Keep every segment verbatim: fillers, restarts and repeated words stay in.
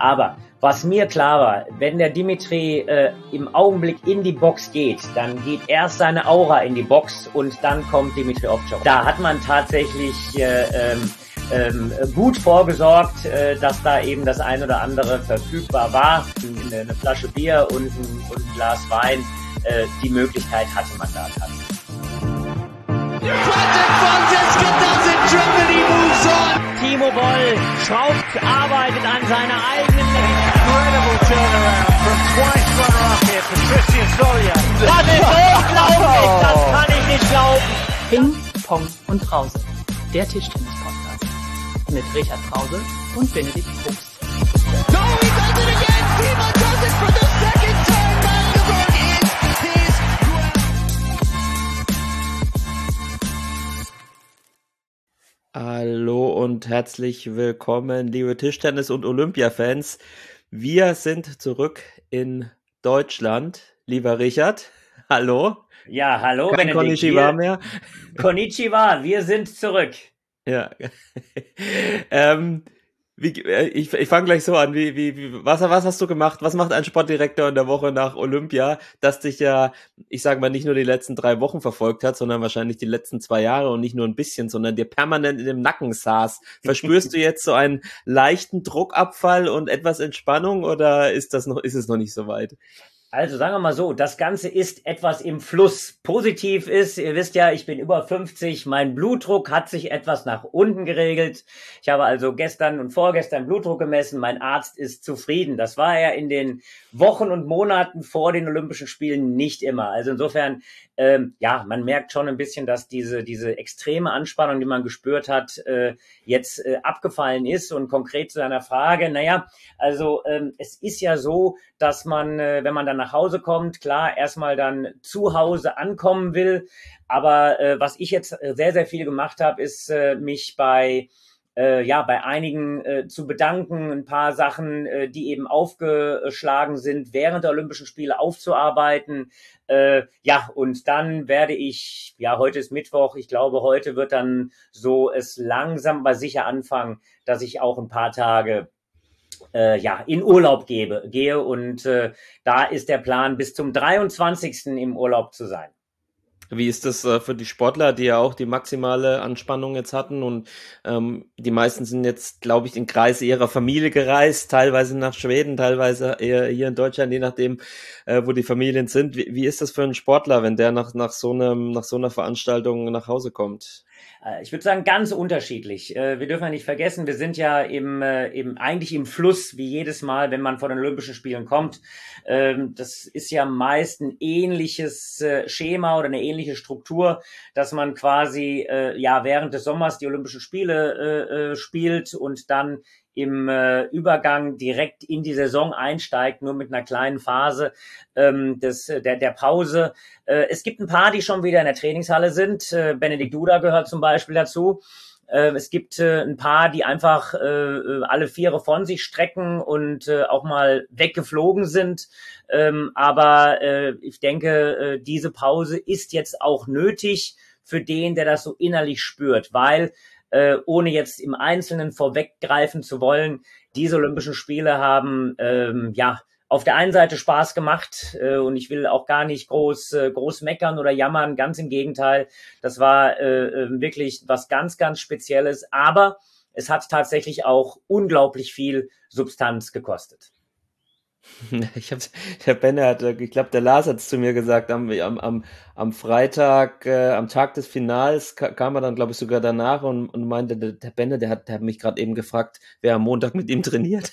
Aber was mir klar war, wenn der Dimitri äh, im Augenblick in die Box geht, dann geht erst seine Aura in die Box und dann kommt Dimitri Ovtcharov. Da hat man tatsächlich äh, ähm, ähm, gut vorgesorgt, äh, dass da eben das ein oder andere verfügbar war. Eine, eine Flasche Bier und ein, und ein Glas Wein, äh, die Möglichkeit hatte man da tatsächlich. Timo Boll schraubt, arbeitet an seiner eigenen Incredible turnaround from twice runner-up here for Christian Solja. Das ist unglaublich, das kann ich nicht glauben. Ping, Pong und Brause, der Tischtennis-Podcast mit Richard Brause und Benedikt Probst. No, he does it again! Timo does it for the second time! Magdeburg is his Hallo und herzlich willkommen, liebe Tischtennis- und Olympia-Fans. Wir sind zurück in Deutschland. Lieber Richard, hallo. Ja, hallo, Kein Benedikt. Konnichiwa Wir- mehr. Konnichiwa, wir sind zurück. Ja. ähm, wie, äh, ich ich fange gleich so an. Wie, wie, wie, was, was hast du gemacht? Was macht ein Sportdirektor in der Woche nach Olympia, das dich ja, ich sage mal, nicht nur die letzten drei Wochen verfolgt hat, sondern wahrscheinlich die letzten zwei Jahre und nicht nur ein bisschen, sondern dir permanent in dem Nacken saß. Verspürst du jetzt so einen leichten Druckabfall und etwas Entspannung oder ist das noch, ist es noch nicht so weit? Also sagen wir mal so, das Ganze ist etwas im Fluss. Positiv ist, ihr wisst ja, ich bin über fünfzig, mein Blutdruck hat sich etwas nach unten geregelt. Ich habe also gestern und vorgestern Blutdruck gemessen, mein Arzt ist zufrieden. Das war ja in den Wochen und Monaten vor den Olympischen Spielen nicht immer. Also insofern, ähm, ja, man merkt schon ein bisschen, dass diese diese extreme Anspannung, die man gespürt hat, äh, jetzt äh, abgefallen ist. Und konkret zu deiner Frage, naja, also ähm, es ist ja so, dass man, äh, wenn man dann nach Hause kommt, klar, erstmal dann zu Hause ankommen will. Aber äh, was ich jetzt sehr, sehr viel gemacht habe, ist äh, mich bei äh, ja bei einigen äh, zu bedanken, ein paar Sachen, äh, die eben aufgeschlagen sind, während der Olympischen Spiele aufzuarbeiten. Äh, ja, und dann werde ich, ja, heute ist Mittwoch, ich glaube, heute wird dann so es langsam aber sicher anfangen, dass ich auch ein paar Tage Äh, ja, in Urlaub gebe, gehe und äh, da ist der Plan, bis zum dreiundzwanzigsten im Urlaub zu sein. Wie ist das äh, für die Sportler, die ja auch die maximale Anspannung jetzt hatten und ähm, die meisten sind jetzt, glaube ich, in Kreise ihrer Familie gereist, teilweise nach Schweden, teilweise eher hier in Deutschland, je nachdem, äh, wo die Familien sind. Wie, wie ist das für einen Sportler, wenn der nach, nach so einem, nach so einer Veranstaltung nach Hause kommt? Ich würde sagen, ganz unterschiedlich. Wir dürfen ja nicht vergessen, wir sind ja im, im, eigentlich im Fluss, wie jedes Mal, wenn man vor den Olympischen Spielen kommt. Das ist ja meist ein ähnliches Schema oder eine ähnliche Struktur, dass man quasi ja während des Sommers die Olympischen Spiele spielt und dann im äh, Übergang direkt in die Saison einsteigt, nur mit einer kleinen Phase ähm, des, der, der Pause. Äh, es gibt ein paar, die schon wieder in der Trainingshalle sind. Äh, Benedikt Duda gehört zum Beispiel dazu. Äh, es gibt äh, ein paar, die einfach äh, alle Viere von sich strecken und äh, auch mal weggeflogen sind. Ähm, aber äh, ich denke, äh, diese Pause ist jetzt auch nötig für den, der das so innerlich spürt, weil Äh, ohne jetzt im Einzelnen vorweggreifen zu wollen, diese Olympischen Spiele haben ähm, ja auf der einen Seite Spaß gemacht äh, und ich will auch gar nicht groß äh, groß meckern oder jammern, ganz im Gegenteil, das war äh, wirklich was ganz, ganz Spezielles, aber es hat tatsächlich auch unglaublich viel Substanz gekostet. Ich habe, der Benne hat, ich glaube, der Lars hat es zu mir gesagt, am, am, am, am Freitag, äh, am Tag des Finals ka- kam er dann, glaube ich, sogar danach und, und meinte, der, der Benne, der hat, der hat mich gerade eben gefragt, wer am Montag mit ihm trainiert.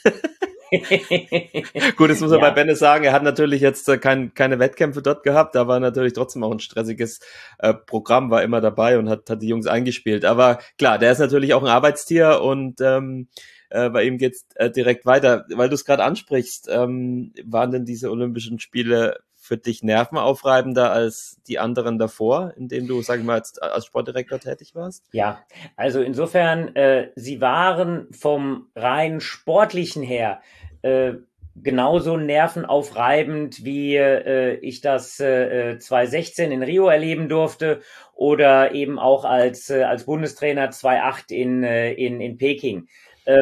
Gut, das muss man Ja. bei Benne sagen, er hat natürlich jetzt äh, kein, keine Wettkämpfe dort gehabt, da war natürlich trotzdem auch ein stressiges äh, Programm, war immer dabei und hat, hat die Jungs eingespielt. Aber klar, der ist natürlich auch ein Arbeitstier und ähm, äh, bei ihm geht's äh, direkt weiter. Weil du es gerade ansprichst, ähm, waren denn diese Olympischen Spiele für dich nervenaufreibender als die anderen davor, in denen du, sag ich mal, als, als Sportdirektor tätig warst? Ja, also insofern, äh, sie waren vom rein sportlichen her äh, genauso nervenaufreibend, wie äh, ich das äh, zwanzig sechzehn in Rio erleben durfte oder eben auch als äh, als Bundestrainer zwanzig acht in äh, in in Peking. Ähm,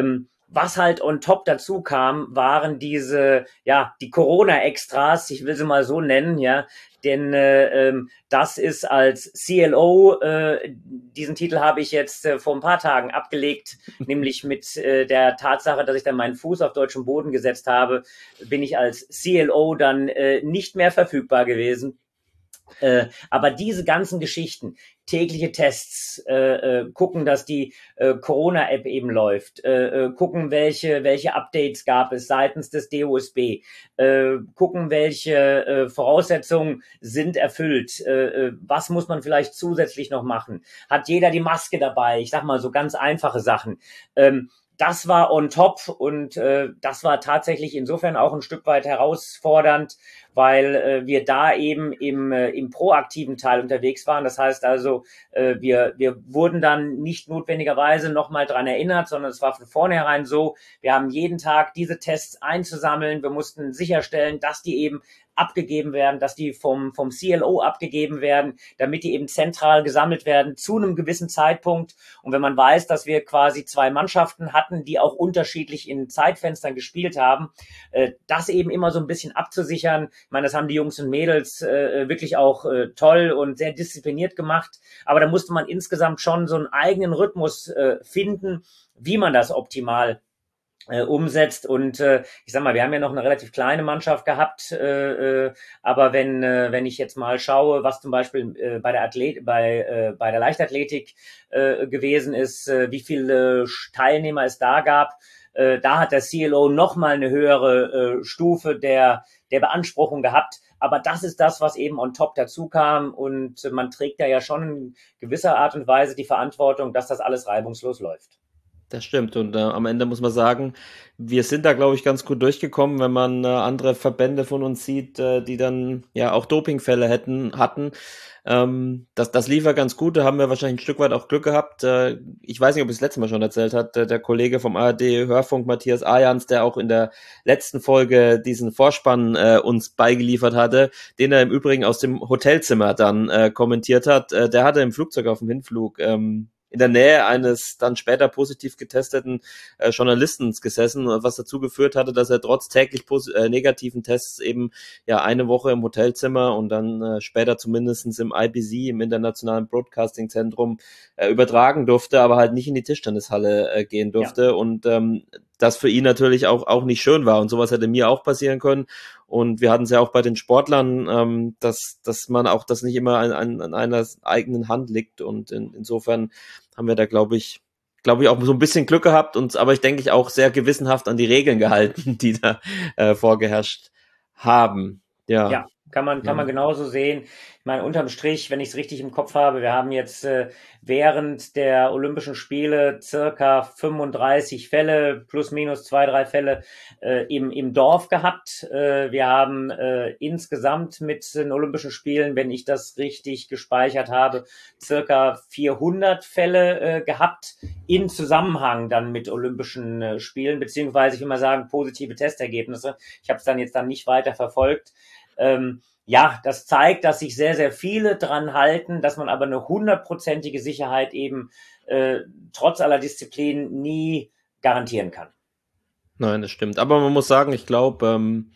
Was halt on top dazu kam, waren diese, ja, die Corona-Extras, ich will sie mal so nennen, ja, denn äh, ähm, das ist als C L O, äh, diesen Titel habe ich jetzt äh, vor ein paar Tagen abgelegt, nämlich mit äh, der Tatsache, dass ich dann meinen Fuß auf deutschem Boden gesetzt habe, bin ich als C L O dann äh, nicht mehr verfügbar gewesen. Äh, aber diese ganzen Geschichten, tägliche Tests, äh, äh, gucken, dass die äh, Corona-App eben läuft, äh, äh, gucken, welche welche Updates gab es seitens des D O S B, äh, gucken, welche äh, Voraussetzungen sind erfüllt, äh, äh, was muss man vielleicht zusätzlich noch machen, hat jeder die Maske dabei, ich sag mal so ganz einfache Sachen. Ähm, Das war on top und äh, das war tatsächlich insofern auch ein Stück weit herausfordernd, weil äh, wir da eben im, äh, im proaktiven Teil unterwegs waren. Das heißt also, äh, wir, wir wurden dann nicht notwendigerweise nochmal dran erinnert, sondern es war von vornherein so, wir haben jeden Tag diese Tests einzusammeln. Wir mussten sicherstellen, dass die eben abgegeben werden, dass die vom, vom C L O abgegeben werden, damit die eben zentral gesammelt werden zu einem gewissen Zeitpunkt. Und wenn man weiß, dass wir quasi zwei Mannschaften hatten, die auch unterschiedlich in Zeitfenstern gespielt haben, äh, das eben immer so ein bisschen abzusichern. Ich meine, das haben die Jungs und Mädels äh, wirklich auch äh, toll und sehr diszipliniert gemacht. Aber da musste man insgesamt schon so einen eigenen Rhythmus äh, finden, wie man das optimal Äh, umsetzt und äh, ich sag mal, wir haben ja noch eine relativ kleine Mannschaft gehabt, äh, äh, aber wenn äh, wenn ich jetzt mal schaue, was zum Beispiel äh, bei der Athlet bei äh, bei der Leichtathletik äh, gewesen ist, äh, wie viele Teilnehmer es da gab, äh, da hat der C L O noch mal eine höhere äh, Stufe der der Beanspruchung gehabt. Aber das ist das, was eben on top dazu kam und man trägt da ja schon in gewisser Art und Weise die Verantwortung, dass das alles reibungslos läuft. Das stimmt und äh, am Ende muss man sagen, wir sind da, glaube ich, ganz gut durchgekommen, wenn man äh, andere Verbände von uns sieht, äh, die dann ja auch Dopingfälle hätten, hatten. Ähm, das, das lief ja ganz gut, da haben wir wahrscheinlich ein Stück weit auch Glück gehabt. Äh, ich weiß nicht, ob ich es letztes Mal schon erzählt hat, der, der Kollege vom A R D Hörfunk, Matthias Ajans, der auch in der letzten Folge diesen Vorspann äh, uns beigeliefert hatte, den er im Übrigen aus dem Hotelzimmer dann äh, kommentiert hat, äh, der hatte im Flugzeug auf dem Hinflug ähm, in der Nähe eines dann später positiv getesteten äh, Journalisten gesessen, was dazu geführt hatte, dass er trotz täglich pos- äh, negativen Tests eben ja eine Woche im Hotelzimmer und dann äh, später zumindestens im I B C, im Internationalen Broadcasting Zentrum, äh, übertragen durfte, aber halt nicht in die Tischtennishalle äh, gehen durfte ja. Und ähm, das für ihn natürlich auch auch nicht schön war und sowas hätte mir auch passieren können. Und wir hatten es ja auch bei den Sportlern, ähm, dass dass man auch das nicht immer an, an, an einer eigenen Hand liegt und in, insofern haben wir da, glaube ich, glaube ich, auch so ein bisschen Glück gehabt und aber ich denke ich auch sehr gewissenhaft an die Regeln gehalten, die da äh, vorgeherrscht haben. Ja. Ja, kann man, kann man genauso sehen. Ich meine, unterm Strich, wenn ich es richtig im Kopf habe, wir haben jetzt äh, während der Olympischen Spiele circa fünfunddreißig Fälle, plus minus zwei, drei Fälle äh, im, im Dorf gehabt. Äh, wir haben äh, insgesamt mit den Olympischen Spielen, wenn ich das richtig gespeichert habe, circa vierhundert Fälle äh, gehabt in Zusammenhang dann mit Olympischen äh, Spielen, beziehungsweise ich will mal sagen, positive Testergebnisse. Ich habe es dann jetzt dann nicht weiter verfolgt. Ähm, ja, das zeigt, dass sich sehr, sehr viele dran halten, dass man aber eine hundertprozentige Sicherheit eben äh, trotz aller Disziplinen nie garantieren kann. Nein, das stimmt. Aber man muss sagen, ich glaube, ähm,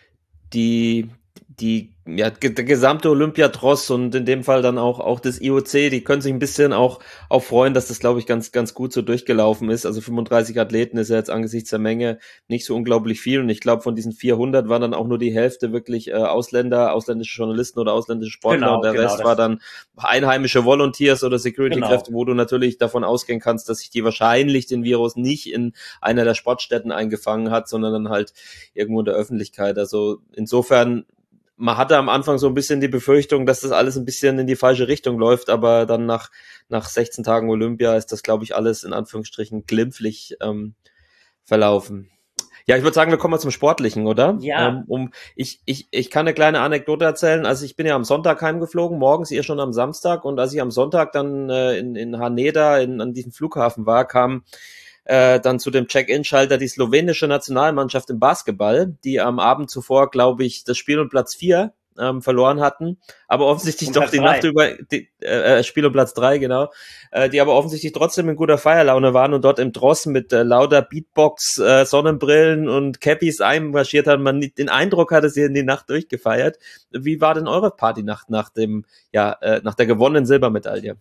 die die ja der gesamte Olympiatross und in dem Fall dann auch auch das I O C, die können sich ein bisschen auch auch freuen, dass das, glaube ich, ganz ganz gut so durchgelaufen ist. Also fünfunddreißig Athleten ist ja jetzt angesichts der Menge nicht so unglaublich viel und ich glaube, von diesen vierhundert waren dann auch nur die Hälfte wirklich äh, Ausländer, ausländische Journalisten oder ausländische Sportler genau, und der genau, Rest war dann einheimische Volunteers oder Security-Kräfte, genau. Wo du natürlich davon ausgehen kannst, dass sich die wahrscheinlich den Virus nicht in einer der Sportstätten eingefangen hat, sondern dann halt irgendwo in der Öffentlichkeit. Also insofern man hatte am Anfang so ein bisschen die Befürchtung, dass das alles ein bisschen in die falsche Richtung läuft, aber dann nach nach sechzehn Tagen Olympia ist das, glaube ich, alles in Anführungsstrichen glimpflich ähm, verlaufen. Ja, ich würde sagen, wir kommen mal zum Sportlichen, oder? Ja. Ähm, um, ich, ich, ich kann eine kleine Anekdote erzählen. Also ich bin ja am Sonntag heimgeflogen, morgens, ihr schon am Samstag. Und als ich am Sonntag dann äh, in, in Haneda in, an diesem Flughafen war, kam äh, dann zu dem Check-in-Schalter die slowenische Nationalmannschaft im Basketball, die am Abend zuvor, glaube ich, das Spiel um Platz vier ähm, verloren hatten, aber offensichtlich Um doch Platz die drei. Nacht über, die, äh, Spiel um Platz drei, genau, äh, die aber offensichtlich trotzdem in guter Feierlaune waren und dort im Dross mit äh, lauter Beatbox, äh, Sonnenbrillen und Cappies einmarschiert haben, man nicht den Eindruck hatte, sie in die Nacht durchgefeiert. Wie war denn eure Partynacht nach dem, ja, äh, nach der gewonnenen Silbermedaille?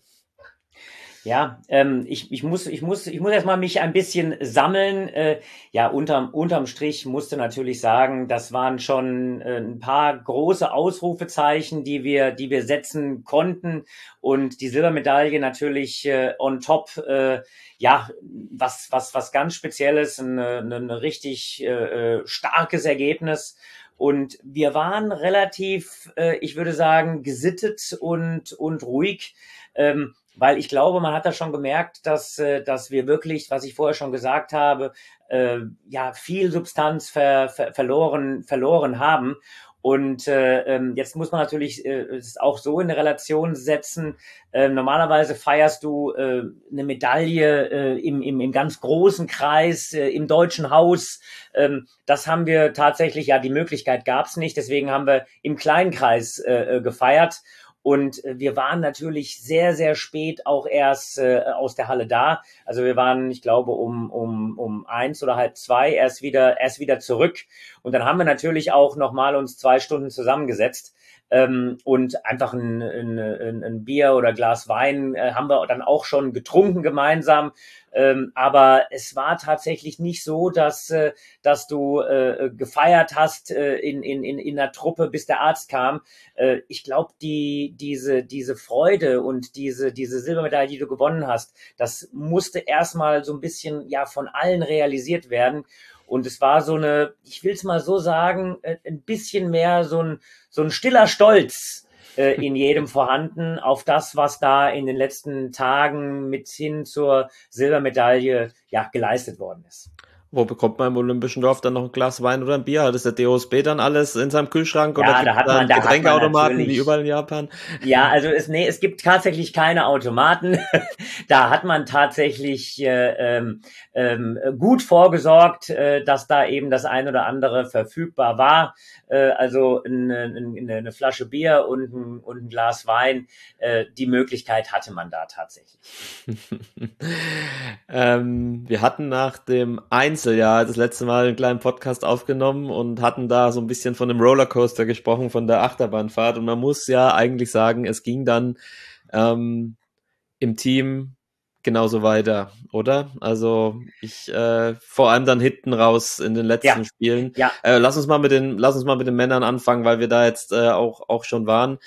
Ja, ähm, ich, ich muss, ich muss, ich muss erstmal mich ein bisschen sammeln. Äh, ja, unterm, unterm Strich musste natürlich sagen, das waren schon äh, ein paar große Ausrufezeichen, die wir, die wir setzen konnten, und die Silbermedaille natürlich äh, on top. Äh, ja, was, was, was ganz Spezielles, ein, ein, ein richtig äh, starkes Ergebnis. Und wir waren relativ, äh, ich würde sagen, gesittet und, und ruhig. Ähm, Weil ich glaube, man hat da schon gemerkt, dass, äh, dass wir wirklich, was ich vorher schon gesagt habe, äh, ja, viel Substanz ver, ver, verloren, verloren haben. Und äh, jetzt muss man natürlich äh, es auch so in eine Relation setzen. Äh, normalerweise feierst du äh, eine Medaille äh, im, im, im ganz großen Kreis, äh, im Deutschen Haus. Ähm, das haben wir tatsächlich, ja, die Möglichkeit gab es nicht. Deswegen haben wir im kleinen Kreis äh, gefeiert. Und wir waren natürlich sehr, sehr spät auch erst äh, aus der Halle da. Also wir waren, ich glaube, um um um eins oder halb zwei erst wieder erst wieder zurück. Und dann haben wir natürlich auch nochmal uns zwei Stunden zusammengesetzt. Ähm, und einfach ein, ein, ein, ein Bier oder Glas Wein äh, haben wir dann auch schon getrunken gemeinsam. Ähm, aber es war tatsächlich nicht so, dass äh, dass du äh, gefeiert hast äh, in in in in der Truppe, bis der Arzt kam. Äh, ich glaube, die diese diese Freude und diese diese Silbermedaille, die du gewonnen hast, das musste erstmal so ein bisschen ja von allen realisiert werden. Und es war so eine, ich will es mal so sagen, ein bisschen mehr so ein so ein stiller Stolz äh, in jedem vorhanden auf das, was da in den letzten Tagen mit hin zur Silbermedaille ja geleistet worden ist. Wo bekommt man im Olympischen Dorf dann noch ein Glas Wein oder ein Bier? Hat das der D O S B dann alles in seinem Kühlschrank, oder Ja, gibt da es hat dann man, da hat man Getränkeautomaten wie natürlich, überall in Japan? ja, also es, nee, es gibt tatsächlich keine Automaten. Da hat man tatsächlich äh, ähm, ähm, gut vorgesorgt, äh, dass da eben das ein oder andere verfügbar war. Äh, also eine, eine, eine Flasche Bier und ein, und ein Glas Wein. Äh, die Möglichkeit hatte man da tatsächlich. ähm, wir hatten nach dem Einzel ja das letzte Mal einen kleinen Podcast aufgenommen und hatten da so ein bisschen von dem Rollercoaster gesprochen, von der Achterbahnfahrt. Und man muss ja eigentlich sagen, es ging dann ähm, im Team genauso weiter, oder? Also ich äh, vor allem dann hinten raus in den letzten Ja, Spielen. ja. Äh, lass uns mal mit den, lass uns mal mit den Männern anfangen, weil wir da jetzt äh, auch auch schon waren.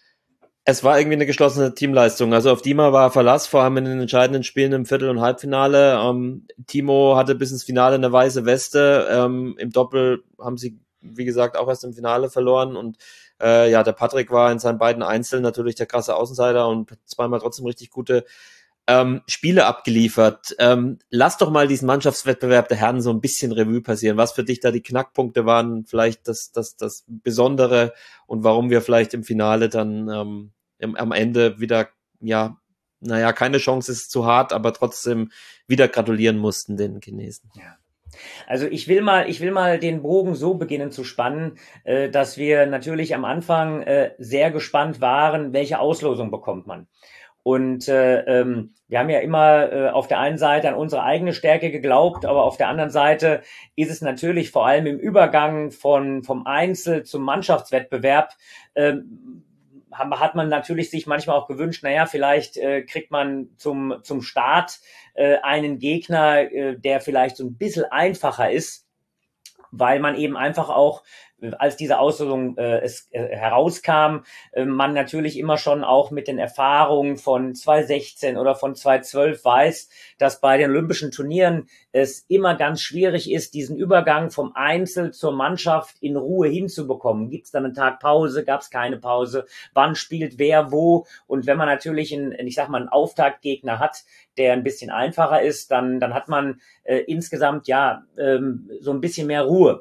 Es war irgendwie eine geschlossene Teamleistung. Also auf Dima war Verlass, vor allem in den entscheidenden Spielen im Viertel- und Halbfinale. Ähm, Timo hatte bis ins Finale eine weiße Weste. Ähm, Im Doppel haben sie, wie gesagt, auch erst im Finale verloren. Und äh, ja, der Patrick war in seinen beiden Einzeln natürlich der krasse Außenseiter und zweimal trotzdem richtig gute ähm, Spiele abgeliefert. Ähm, lass doch mal diesen Mannschaftswettbewerb der Herren so ein bisschen Revue passieren. Was für dich da die Knackpunkte waren, vielleicht das, das, das Besondere, und warum wir vielleicht im Finale dann ähm, im, am Ende wieder, ja, naja, keine Chance ist zu hart, aber trotzdem wieder gratulieren mussten den Chinesen. Ja. Also ich will mal, ich will mal den Bogen so beginnen zu spannen, äh, dass wir natürlich am Anfang äh, sehr gespannt waren, welche Auslosung bekommt man. Und äh, ähm, wir haben ja immer äh, auf der einen Seite an unsere eigene Stärke geglaubt, aber auf der anderen Seite ist es natürlich vor allem im Übergang von vom Einzel zum Mannschaftswettbewerb ähm, hat man natürlich sich manchmal auch gewünscht, naja, vielleicht äh, kriegt man zum zum Start äh, einen Gegner, äh, der vielleicht so ein bisschen einfacher ist, weil man eben einfach auch, als diese Auslosung äh, es äh, herauskam, äh, man natürlich immer schon auch mit den Erfahrungen von zwanzig sechzehn oder von zwanzig zwölf weiß, dass bei den Olympischen Turnieren es immer ganz schwierig ist, diesen Übergang vom Einzel zur Mannschaft in Ruhe hinzubekommen. Gibt es dann einen Tag Pause? Gab es keine Pause? Wann spielt wer wo? Und wenn man natürlich einen, ich sag mal, einen Auftaktgegner hat, der ein bisschen einfacher ist, dann dann hat man äh, insgesamt ja ähm, so ein bisschen mehr Ruhe.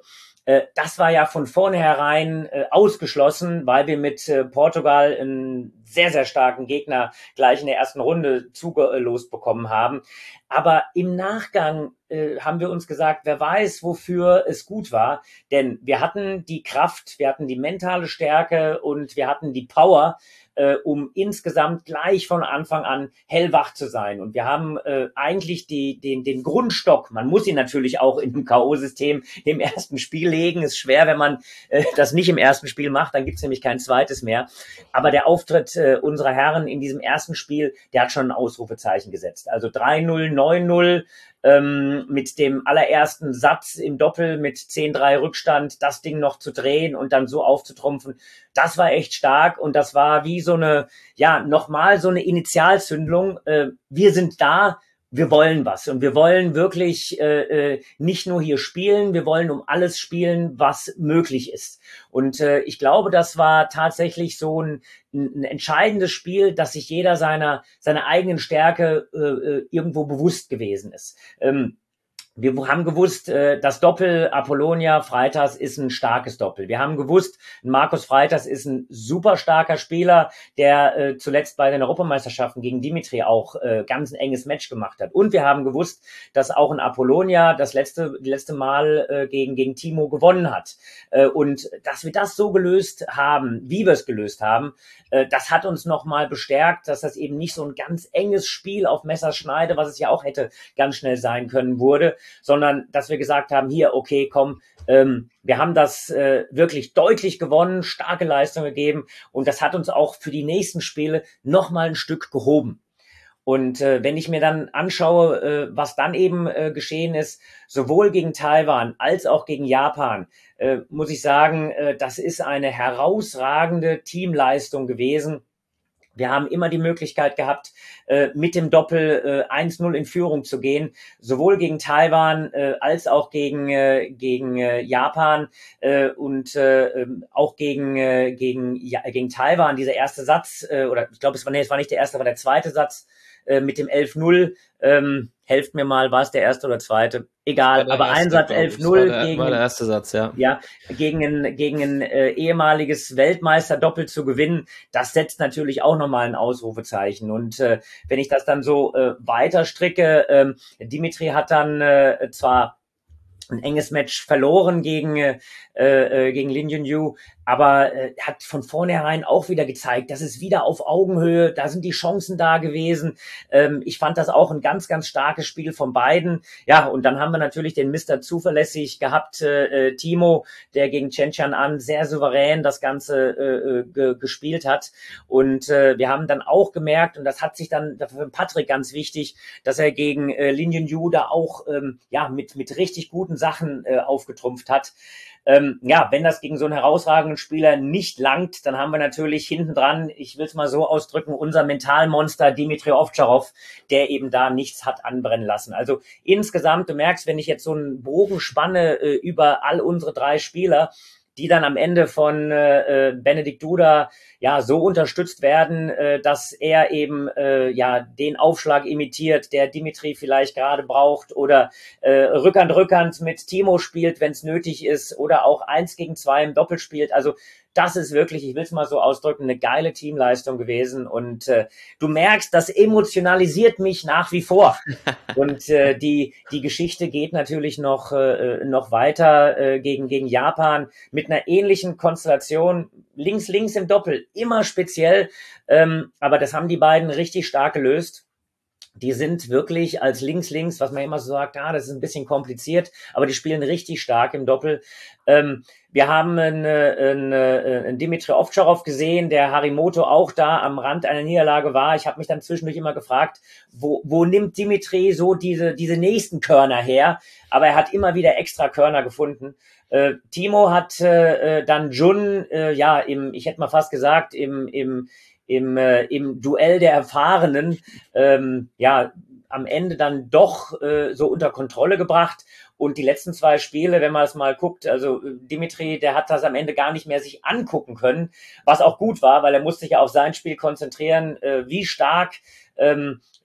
Äh, das war ja von vornherein äh, ausgeschlossen, weil wir mit äh, Portugal einen sehr, sehr starken Gegner gleich in der ersten Runde zugelost bekommen haben. Aber im Nachgang äh, haben wir uns gesagt, wer weiß, wofür es gut war. Denn wir hatten die Kraft, wir hatten die mentale Stärke und wir hatten die Power, äh, um insgesamt gleich von Anfang an hellwach zu sein. Und wir haben äh, eigentlich die, den, den Grundstock, man muss ihn natürlich auch in dem K O-System im ersten Spiel legen. Ist schwer, wenn man äh, das nicht im ersten Spiel macht, dann gibt's nämlich kein zweites mehr. Aber der Auftritt äh, unserer Herren in diesem ersten Spiel, der hat schon ein Ausrufezeichen gesetzt. Also drei null, neun null, ähm, mit dem allerersten Satz im Doppel mit zehn drei Rückstand, das Ding noch zu drehen und dann so aufzutrumpfen, das war echt stark und das war wie so eine, ja, nochmal so eine Initialzündung. Äh, wir sind da, wir wollen was und wir wollen wirklich äh, äh, nicht nur hier spielen, wir wollen um alles spielen, was möglich ist. Und äh, ich glaube, das war tatsächlich so ein, ein entscheidendes Spiel, dass sich jeder seiner seiner eigenen Stärke äh, irgendwo bewusst gewesen ist. Ähm, Wir haben gewusst, das Doppel Apollonia Freitas ist ein starkes Doppel. Wir haben gewusst, Markus Freitas ist ein super starker Spieler, der äh, zuletzt bei den Europameisterschaften gegen Dimitri auch äh, ganz ein enges Match gemacht hat. Und wir haben gewusst, dass auch ein Apollonia das letzte letzte Mal äh, gegen gegen Timo gewonnen hat. Äh, und dass wir das so gelöst haben, wie wir es gelöst haben, äh, das hat uns nochmal bestärkt, dass das eben nicht so ein ganz enges Spiel auf Messerschneide, was es ja auch hätte ganz schnell sein können, wurde, sondern dass wir gesagt haben, hier, okay, komm, ähm, wir haben das äh, wirklich deutlich gewonnen, starke Leistung gegeben und das hat uns auch für die nächsten Spiele nochmal ein Stück gehoben. Und äh, wenn ich mir dann anschaue, äh, was dann eben äh, geschehen ist, sowohl gegen Taiwan als auch gegen Japan, äh, muss ich sagen, äh, das ist eine herausragende Teamleistung gewesen. Wir haben immer die Möglichkeit gehabt, äh, mit dem Doppel äh, eins null in Führung zu gehen, sowohl gegen Taiwan äh, als auch gegen äh, gegen äh, Japan äh, und äh, auch gegen äh, gegen ja, gegen Taiwan. Dieser erste Satz, äh, oder ich glaube, es war, nee, es war nicht der erste, aber der zweite Satz äh, mit dem elf null. Ähm, helft mir mal, war es der erste oder zweite? Egal, aber ein Satz elf null gegen war der erste Satz, ja. Ja, gegen ein gegen ein äh, ehemaliges Weltmeister-Doppel zu gewinnen, das setzt natürlich auch nochmal ein Ausrufezeichen. Und äh, wenn ich das dann so äh, weiter stricke, äh, Dimitri hat dann äh, zwar ein enges Match verloren gegen äh, äh, gegen Lin Junyu, aber äh, hat von vornherein auch wieder gezeigt, das ist wieder auf Augenhöhe, da sind die Chancen da gewesen. Ähm, ich fand das auch ein ganz, ganz starkes Spiel von beiden. Ja, und dann haben wir natürlich den Mister Zuverlässig gehabt, äh, Timo, der gegen Chen Qian'an sehr souverän das Ganze äh, ge- gespielt hat. Und äh, wir haben dann auch gemerkt, und das hat sich dann für Patrick ganz wichtig, dass er gegen äh, Lin Junyu da auch ähm, ja mit mit richtig guten Sachen äh, aufgetrumpft hat. Ähm, ja, wenn das gegen so einen herausragenden Spieler nicht langt, dann haben wir natürlich hinten dran, ich will es mal so ausdrücken, unser Mentalmonster Dimitri Ovtcharov, der eben da nichts hat anbrennen lassen. Also insgesamt, du merkst, wenn ich jetzt so einen Bogen spanne äh, über all unsere drei Spieler, die dann am Ende von äh, Benedikt Duda ja so unterstützt werden, äh, dass er eben äh, ja den Aufschlag imitiert, der Dimitri vielleicht gerade braucht, oder äh, Rückhand Rückhand mit Timo spielt, wenn es nötig ist, oder auch eins gegen zwei im Doppel spielt. Also das ist wirklich, ich will es mal so ausdrücken, eine geile Teamleistung gewesen. Und äh, du merkst, das emotionalisiert mich nach wie vor. Und äh, die die Geschichte geht natürlich noch äh, noch weiter äh, gegen gegen Japan mit einer ähnlichen Konstellation. Links links im Doppel, immer speziell. Ähm, aber das haben die beiden richtig stark gelöst. Die sind wirklich als Links-Links, was man immer so sagt, ah, das ist ein bisschen kompliziert, aber die spielen richtig stark im Doppel. Ähm, wir haben einen, einen, einen Dimitri Ovtcharov gesehen, der Harimoto auch da am Rand einer Niederlage war. Ich habe mich dann zwischendurch immer gefragt, wo, wo nimmt Dimitri so diese, diese nächsten Körner her? Aber er hat immer wieder extra Körner gefunden. Äh, Timo hat äh, dann Jun, äh, ja, im, ich hätte mal fast gesagt, im, im im, äh, im Duell der Erfahrenen ähm, ja am Ende dann doch äh, so unter Kontrolle gebracht. Und die letzten zwei Spiele, wenn man es mal guckt, also Dimitri, der hat das am Ende gar nicht mehr sich angucken können, was auch gut war, weil er musste sich ja auf sein Spiel konzentrieren, äh, wie stark ähm,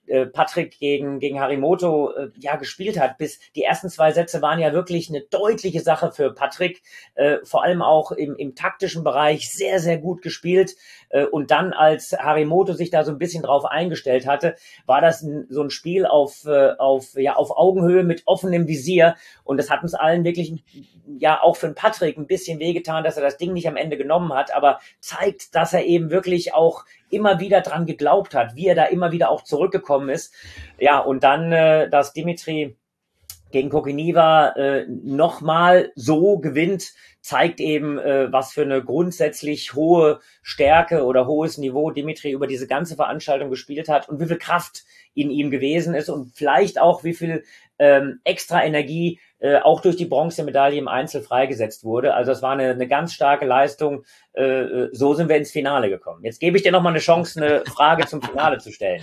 äh, Patrick gegen, gegen Harimoto äh, ja gespielt hat. Bis die ersten zwei Sätze waren ja wirklich eine deutliche Sache für Patrick, äh, vor allem auch im, im taktischen Bereich sehr, sehr gut gespielt. Äh, und dann, als Harimoto sich da so ein bisschen drauf eingestellt hatte, war das ein, so ein Spiel auf, äh, auf, ja, auf Augenhöhe mit offenem Visier. Und das hat uns allen wirklich, ja, auch für den Patrick ein bisschen wehgetan, dass er das Ding nicht am Ende genommen hat, aber zeigt, dass er eben wirklich auch immer wieder dran geglaubt hat, wie er da immer wieder auch zurückgekommen ist. Ja, und dann, äh, dass Dimitri gegen Kokiniva äh, nochmal so gewinnt, zeigt eben, äh, was für eine grundsätzlich hohe Stärke oder hohes Niveau Dimitri über diese ganze Veranstaltung gespielt hat und wie viel Kraft in ihm gewesen ist und vielleicht auch wie viel ähm, extra Energie äh, auch durch die Bronzemedaille im Einzel freigesetzt wurde. Also es war eine, eine ganz starke Leistung. Äh, so sind wir ins Finale gekommen. Jetzt gebe ich dir nochmal eine Chance, eine Frage zum Finale zu stellen.